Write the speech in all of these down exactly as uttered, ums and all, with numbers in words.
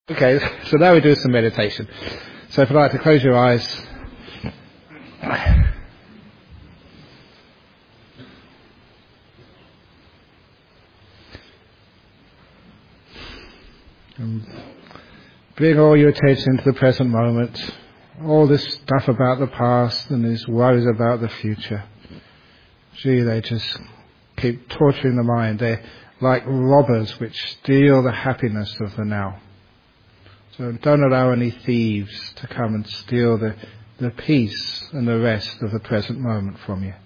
Okay, so now we do some meditation. So if you'd like to close your eyes. And bring all your attention to the present moment. All this stuff about the past and these worries about the future. Gee, they just keep torturing the mind. They're like robbers which steal the happiness of the now. So don't allow any thieves to come and steal the, the peace and the rest of the present moment from you.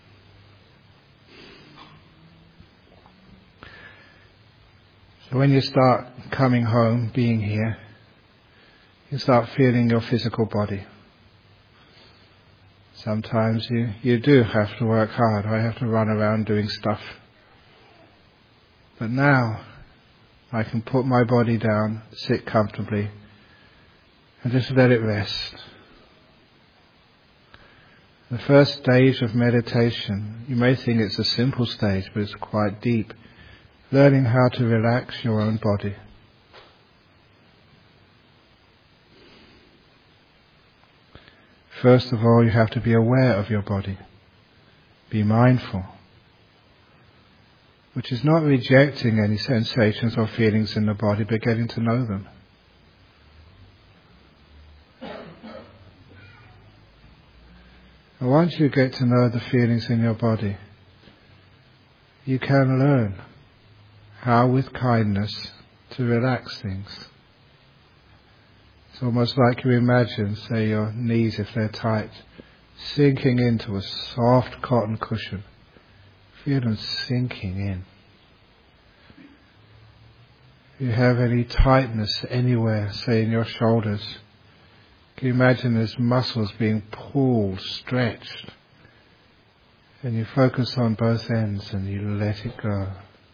So when you start coming home, being here, you start feeling your physical body. Sometimes you, you do have to work hard. I have to run around doing stuff. But now I can put my body down, sit comfortably, and just let it rest. The first stage of meditation, you may think it's a simple stage, but it's quite deep. Learning how to relax your own body. First of all, you have to be aware of your body. Be mindful. Which is not rejecting any sensations or feelings in the body, but getting to know them. And once you get to know the feelings in your body, you can learn how with kindness to relax things. It's almost like you imagine, say, your knees, if they're tight, sinking into a soft cotton cushion. Feel them sinking in. If you have any tightness anywhere, say in your shoulders, can you imagine there's muscles being pulled, stretched, and you focus on both ends and you let it go.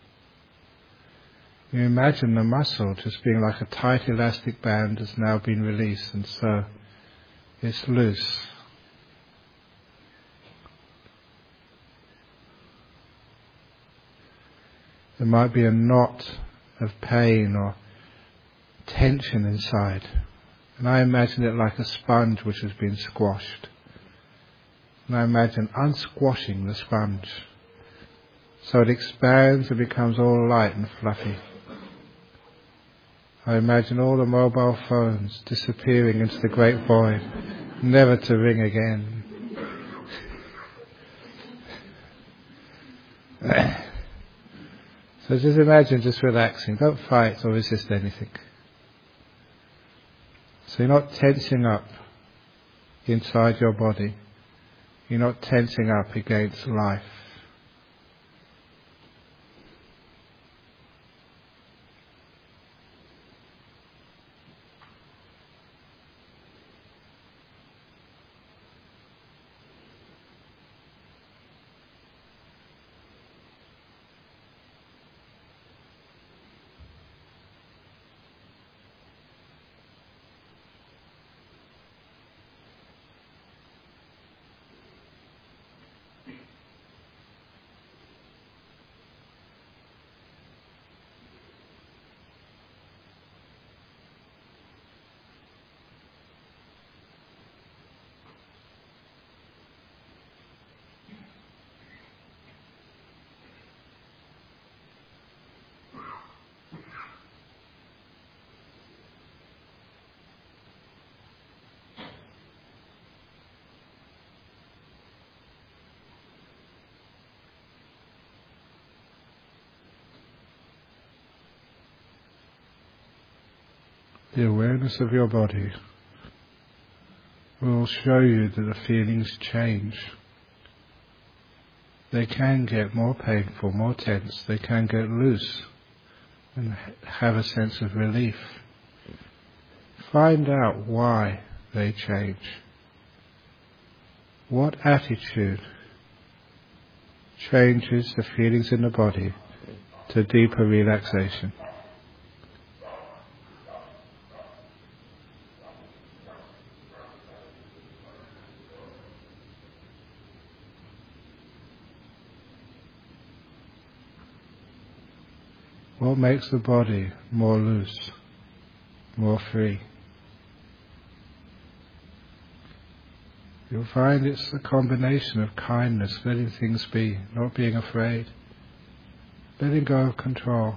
You imagine the muscle just being like a tight elastic band has now been released, and so it's loose. There might be a knot of pain or tension inside. And I imagine it like a sponge which has been squashed. And I imagine unsquashing the sponge. So it expands and becomes all light and fluffy. I imagine all the mobile phones disappearing into the great void, never to ring again. So just imagine just relaxing. Don't fight or resist anything. So you're not tensing up inside your body. You're not tensing up against life. The awareness of your body will show you that the feelings change. They can get more painful, more tense. They can get loose and have a sense of relief. Find out why they change. What attitude changes the feelings in the body to deeper relaxation? What makes the body more loose, more free. You'll find it's a combination of kindness, letting things be, not being afraid, letting go of control.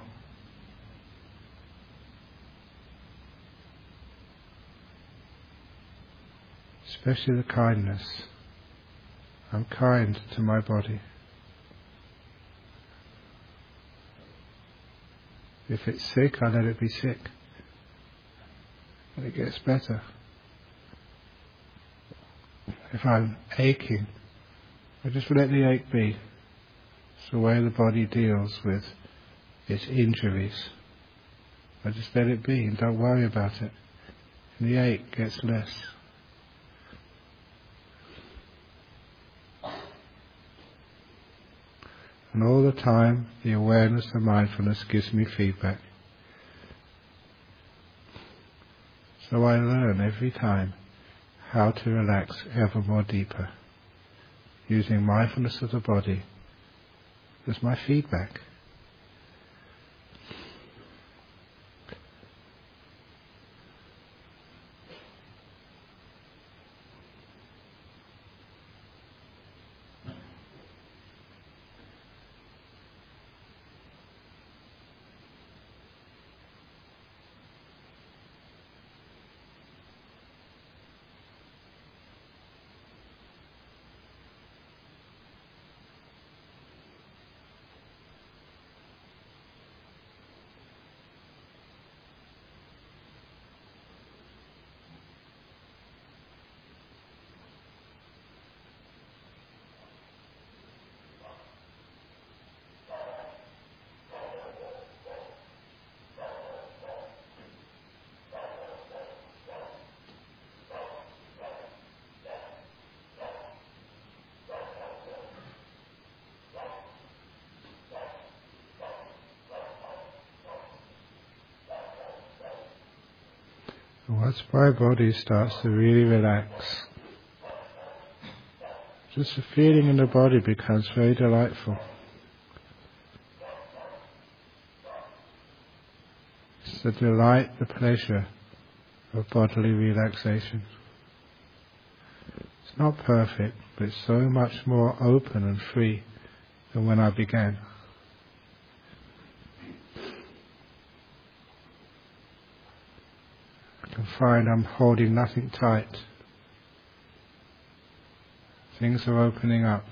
Especially the kindness. I'm kind to my body. If it's sick, I let it be sick. And it gets better. If I'm aching, I just let the ache be. It's the way the body deals with its injuries. I just let it be and don't worry about it. And the ache gets less. And all the time, the awareness and mindfulness gives me feedback. So I learn every time how to relax ever more deeper, using mindfulness of the body as my feedback. Once my body starts to really relax, just the feeling in the body becomes very delightful. It's the delight, the pleasure of bodily relaxation. It's not perfect, but it's so much more open and free than when I began. I can find I'm holding nothing tight. Things are opening up.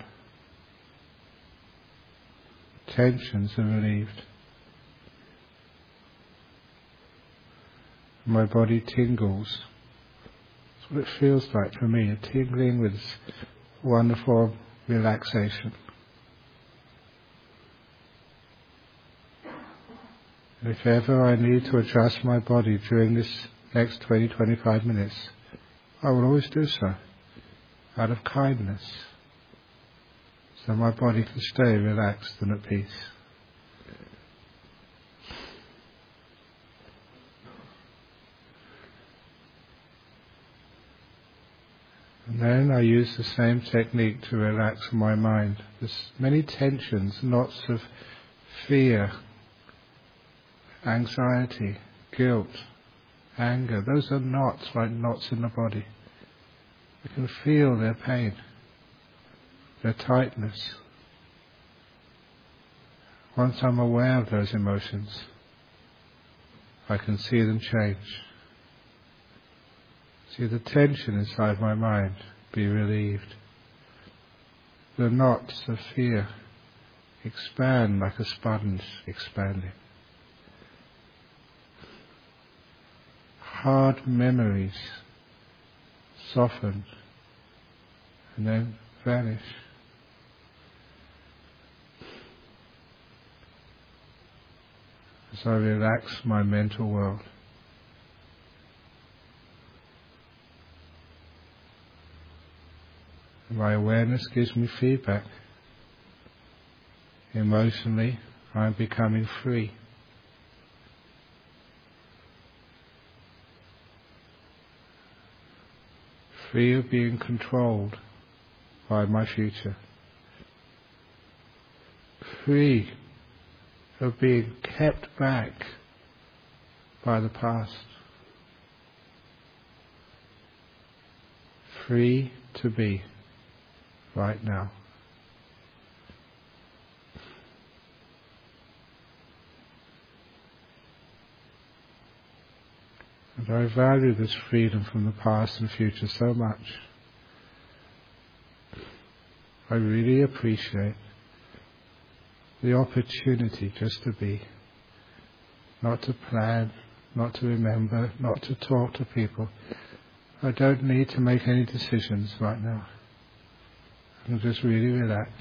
Tensions are relieved. My body tingles. That's what it feels like for me, a tingling with wonderful relaxation. And if ever I need to adjust my body during this next twenty to twenty-five minutes, I will always do so, out of kindness, so my body can stay relaxed and at peace. And then I use the same technique to relax my mind. There's many tensions, knots of fear, anxiety, guilt, anger. Those are knots, like knots in the body. I can feel their pain, their tightness. Once I'm aware of those emotions, I can see them change. See the tension inside my mind be relieved. The knots of fear expand like a sponge expanding. Hard memories soften and then vanish. As I relax my mental world. My awareness gives me feedback. Emotionally, I'm becoming free. Free of being controlled by my future. Free of being kept back by the past. free to be right now. And I value this freedom from the past and future so much. I really appreciate the opportunity just to be, not to plan, not to remember, not to talk to people. I don't need to make any decisions right now. I can just really relax.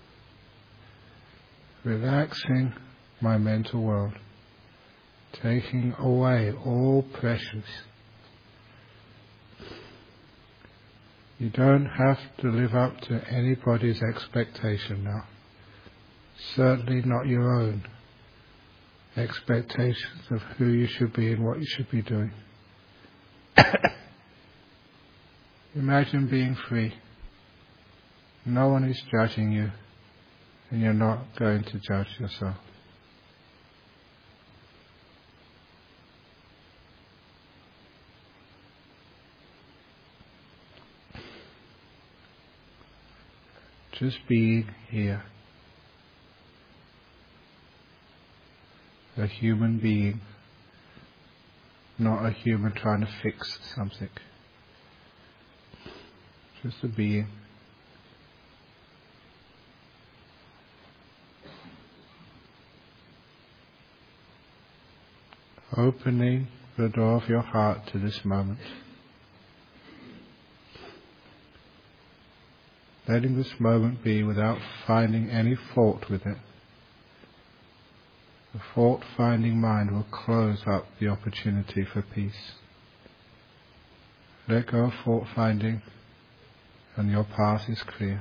Relaxing my mental world. Taking away all pressures. You don't have to live up to anybody's expectation now. Certainly not your own expectations of who you should be and what you should be doing. Imagine being free. No one is judging you, and you're not going to judge yourself. Just being here. A human being, not a human trying to fix something. Just a being. Opening the door of your heart to this moment. Letting this moment be without finding any fault with it. The fault-finding mind will close up the opportunity for peace. Let go of fault-finding, and your path is clear.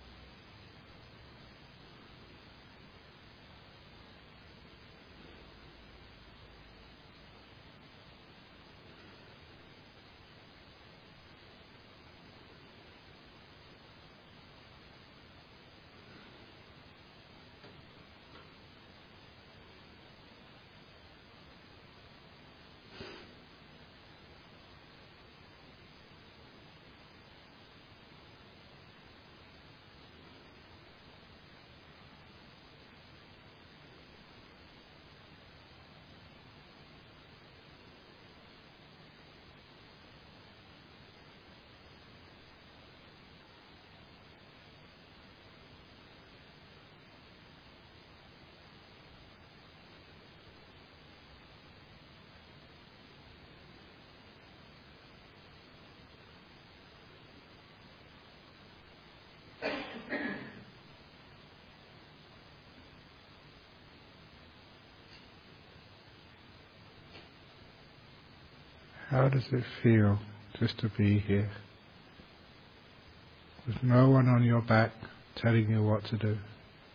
How does it feel just to be here? With no one on your back telling you what to do.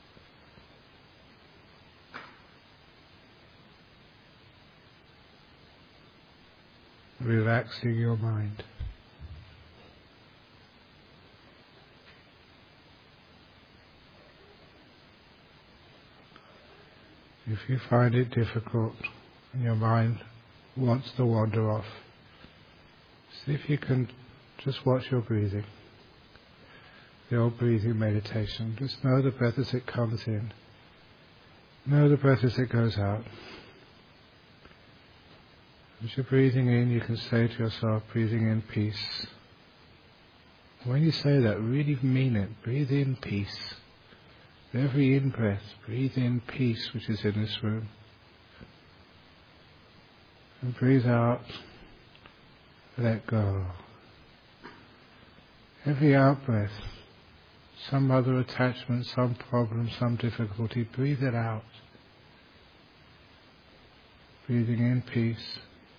Relaxing your mind. If you find it difficult and your mind wants to wander off, see if you can just watch your breathing. The old breathing meditation. Just know the breath as it comes in. Know the breath as it goes out. As you're breathing in, you can say to yourself, breathing in peace. When you say that, really mean it. Breathe in peace. Every in-breath, breathe in peace which is in this room. And breathe out, let go. Every out-breath, some other attachment, some problem, some difficulty, breathe it out. Breathing in peace.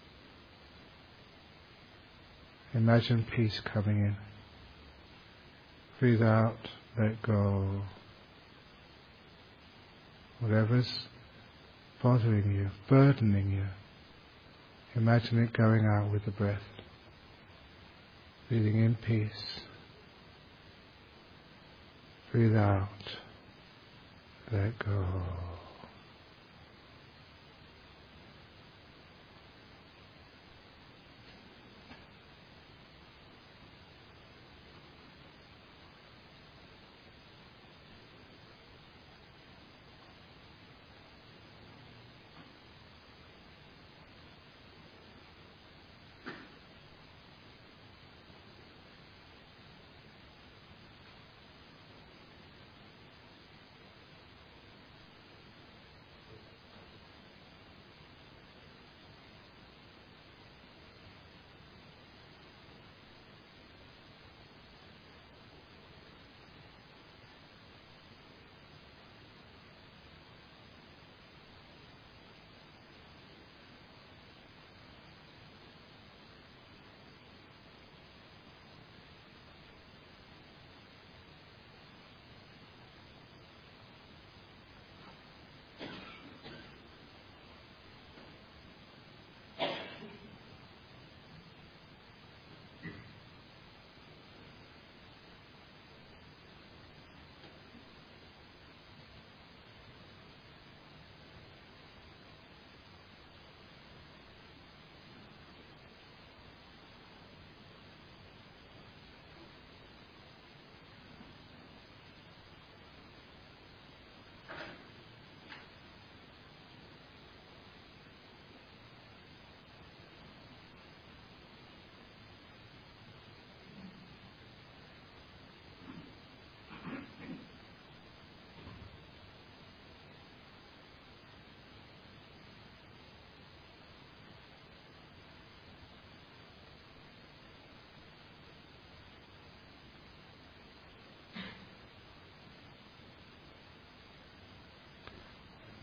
Imagine peace coming in. Breathe out, let go. Whatever's bothering you, burdening you, imagine it going out with the breath. Breathing in peace. Breathe out, let go.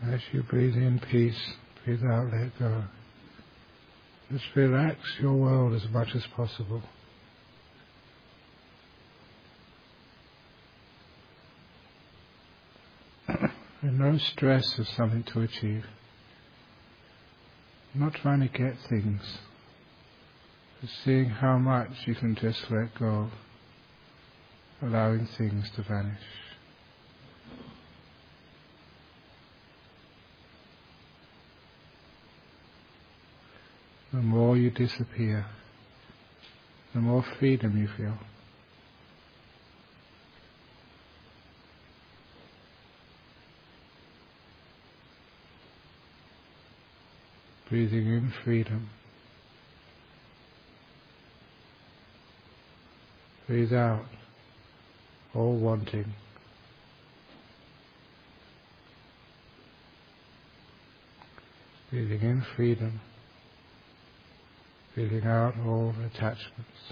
As you breathe in peace, breathe out, let go. Just relax your world as much as possible. And no stress of something to achieve. Not trying to get things. Just seeing how much you can just let go, allowing things to vanish. The more you disappear, the more freedom you feel. Breathing in freedom. Breathe out all wanting. Breathing in freedom. Breathing out all attachments.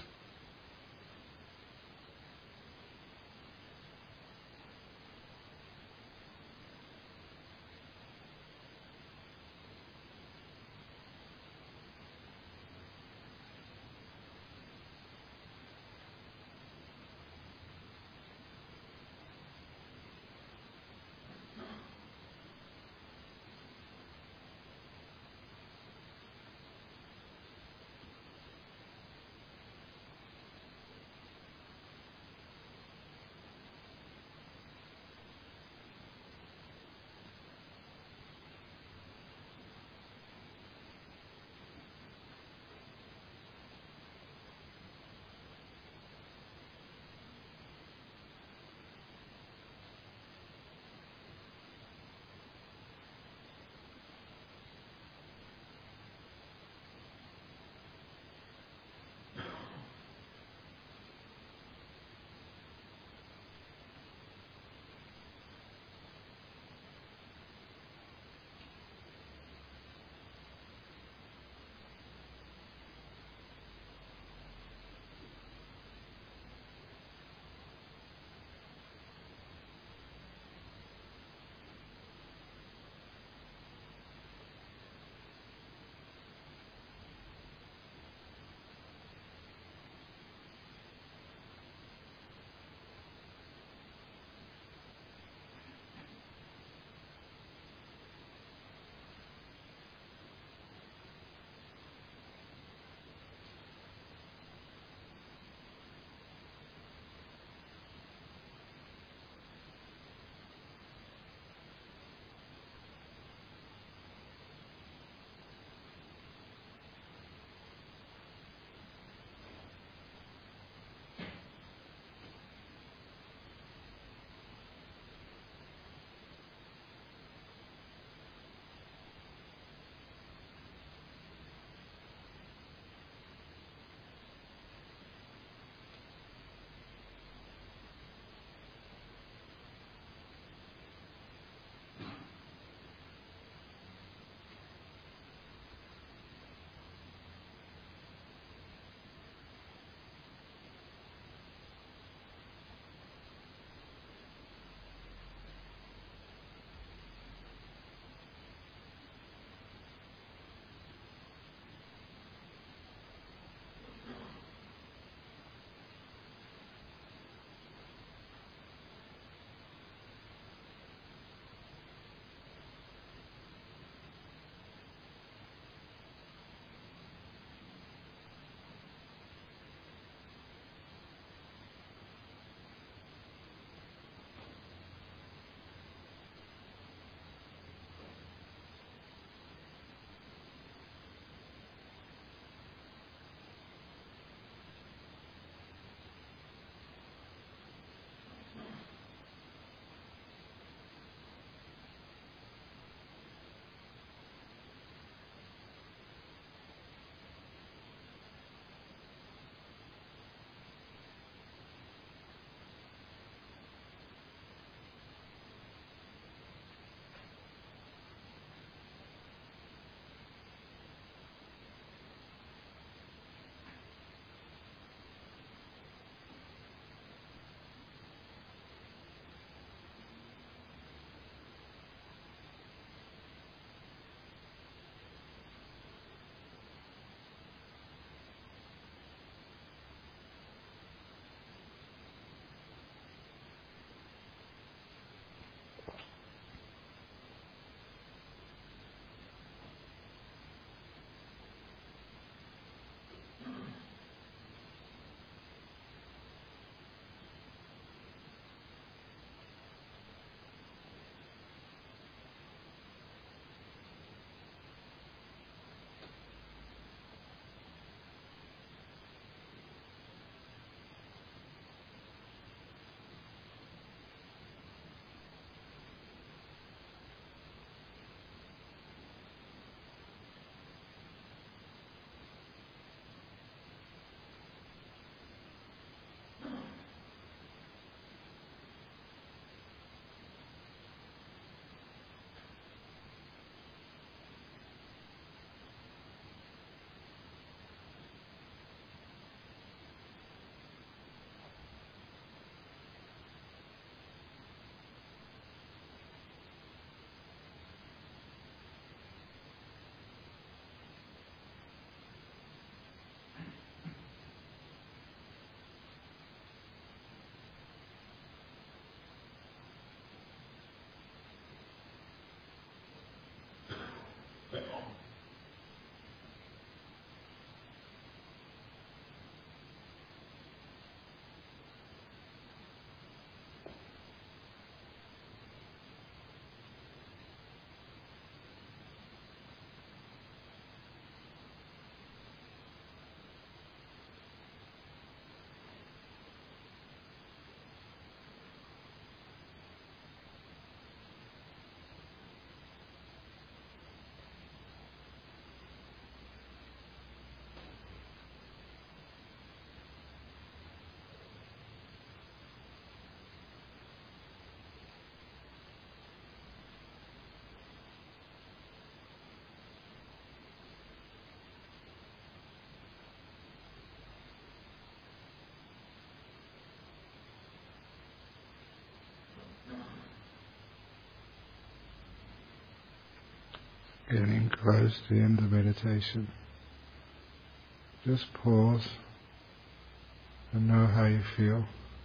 Getting close to the end of meditation. Just pause and know how you feel,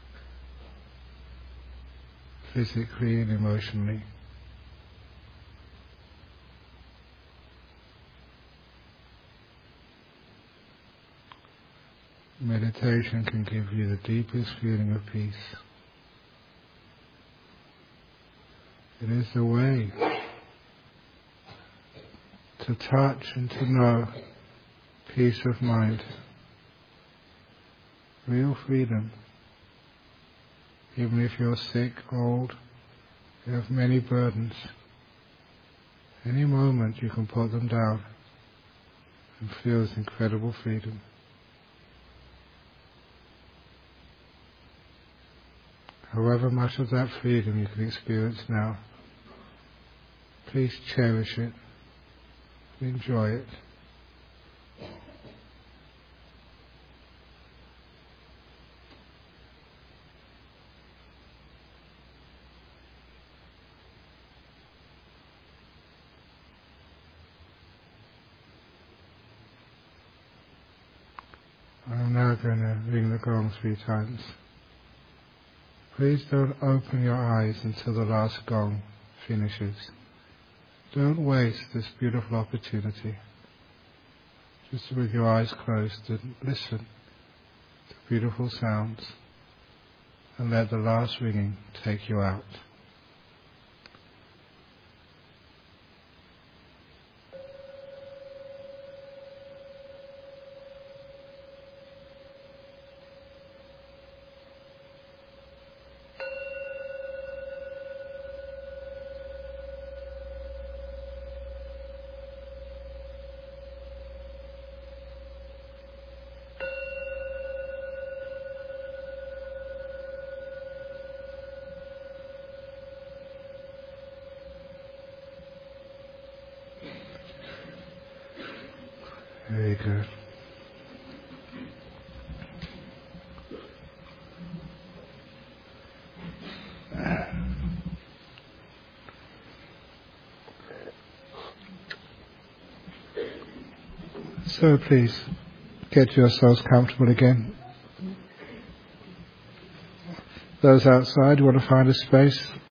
physically and emotionally. Meditation can give you the deepest feeling of peace. It is the way to touch and to know peace of mind, real freedom. Even if you're sick, old, you have many burdens, any moment you can put them down and feel this incredible freedom. However much of that freedom you can experience now, please cherish it, enjoy it. I'm now going to ring the gong three times. Please don't open your eyes until the last gong finishes. Don't waste this beautiful opportunity. Just with your eyes closed, and listen to beautiful sounds and let the last ringing take you out. Very good. So please get yourselves comfortable again. Those outside who want to find a space,